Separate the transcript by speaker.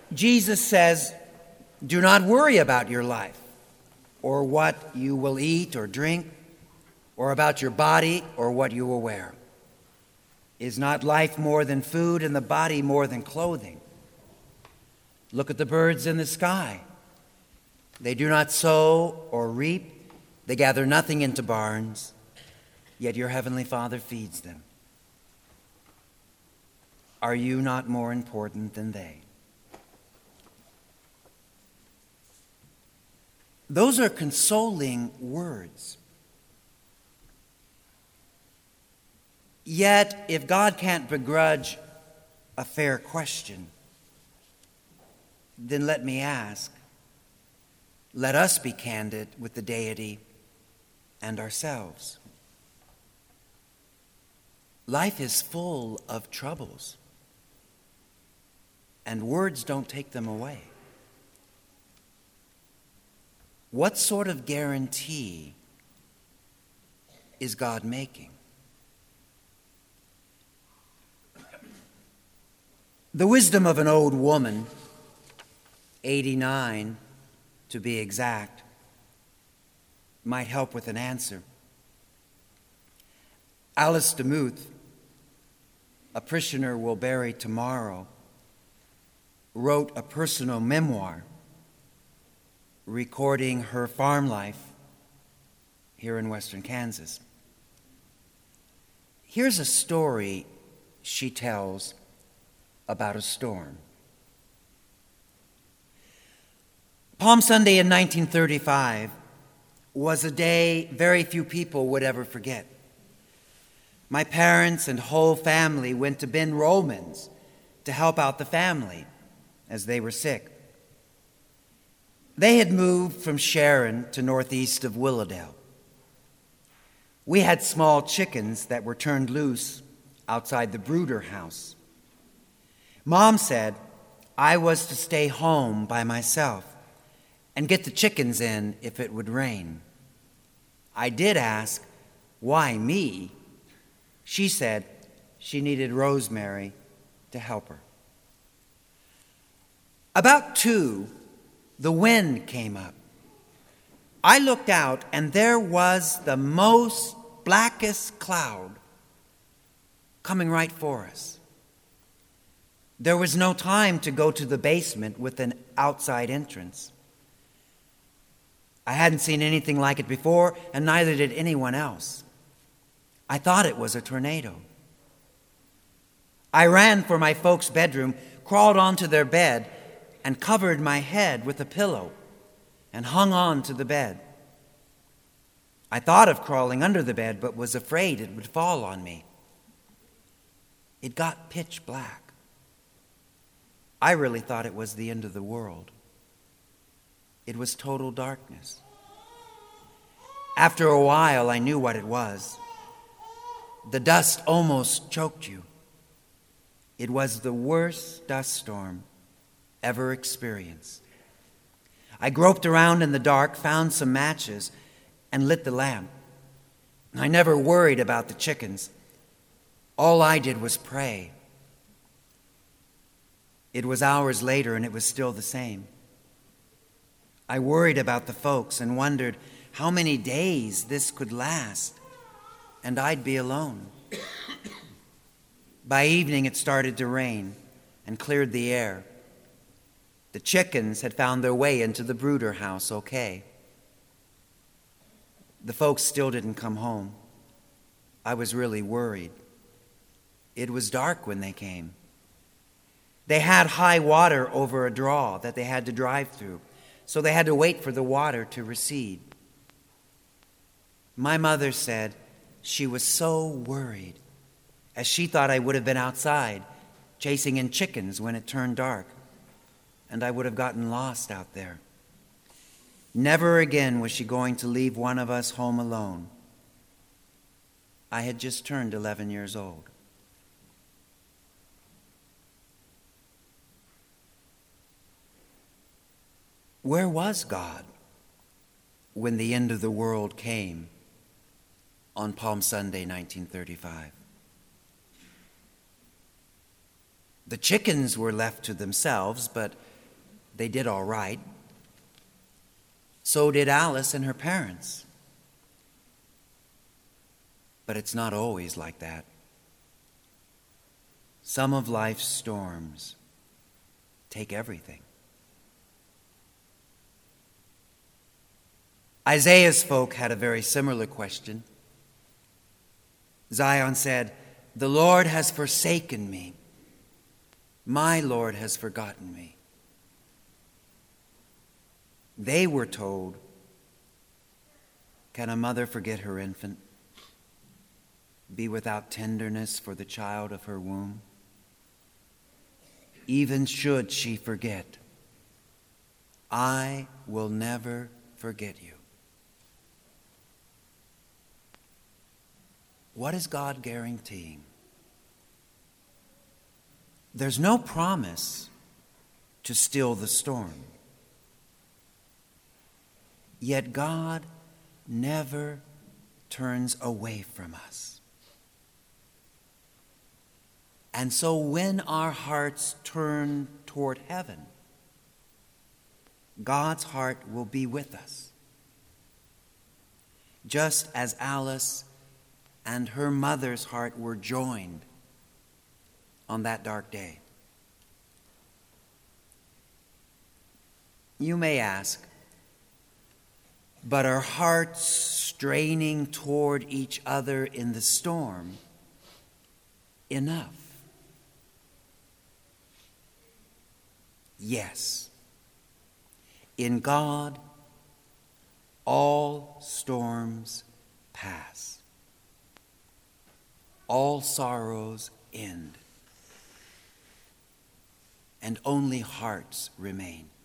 Speaker 1: Jesus says, do not worry about your life, or what you will eat or drink, or about your body, or what you will wear. Is not life more than food, and the body more than clothing? Look at the birds in the sky. They do not sow or reap. They gather nothing into barns, yet your heavenly Father feeds them. Are you not more important than they? Those are consoling words. Yet, if God can't begrudge a fair question, then let me ask, let us be candid with the deity and ourselves. Life is full of troubles, and words don't take them away. What sort of guarantee is God making? The wisdom of an old woman, 89 to be exact, might help with an answer. Alice Demuth, a parishioner we'll bury tomorrow, wrote a personal memoir recording her farm life here in western Kansas. Here's a story she tells about a storm. Palm Sunday in 1935 was a day very few people would ever forget. My parents and whole family went to Ben Rollman's to help out the family as they were sick. They had moved from Sharon to northeast of Willowdale. We had small chickens that were turned loose outside the brooder house. Mom said I was to stay home by myself and get the chickens in if it would rain. I did ask, why me? She said she needed Rosemary to help her. About 2, the wind came up. I looked out, and there was the most blackest cloud coming right for us. There was no time to go to the basement with an outside entrance. I hadn't seen anything like it before, and neither did anyone else. I thought it was a tornado. I ran for my folks' bedroom, crawled onto their bed, and covered my head with a pillow and hung on to the bed. I thought of crawling under the bed, but was afraid it would fall on me. It got pitch black. I really thought it was the end of the world. It was total darkness. After a while, I knew what it was. The dust almost choked you. It was the worst dust storm ever experienced. I groped around in the dark, found some matches, and lit the lamp. I never worried about the chickens. All I did was pray. It was hours later, and it was still the same. I worried about the folks and wondered how many days this could last, and I'd be alone. By evening, it started to rain and cleared the air. The chickens had found their way into the brooder house okay. The folks still didn't come home. I was really worried. It was dark when they came. They had high water over a draw that they had to drive through, so they had to wait for the water to recede. My mother said she was so worried, as she thought I would have been outside chasing in chickens when it turned dark, and I would have gotten lost out there. Never again was she going to leave one of us home alone. I had just turned 11 years old. Where was God when the end of the world came on Palm Sunday, 1935? The chickens were left to themselves, but They did all right. So did Alice and her parents. But it's not always like that. Some of life's storms take everything. Isaiah's folk had a very similar question. Zion said, "The Lord has forsaken me. My Lord has forgotten me." They were told, "Can a mother forget her infant? Be without tenderness for the child of her womb? Even should she forget, I will never forget you." What is God guaranteeing? There's no promise to still the storm. Yet God never turns away from us. And so when our hearts turn toward heaven, God's heart will be with us. Just as Alice and her mother's heart were joined on that dark day. You may ask, but are hearts straining toward each other in the storm enough? Yes. In God, all storms pass. All sorrows end. And only hearts remain.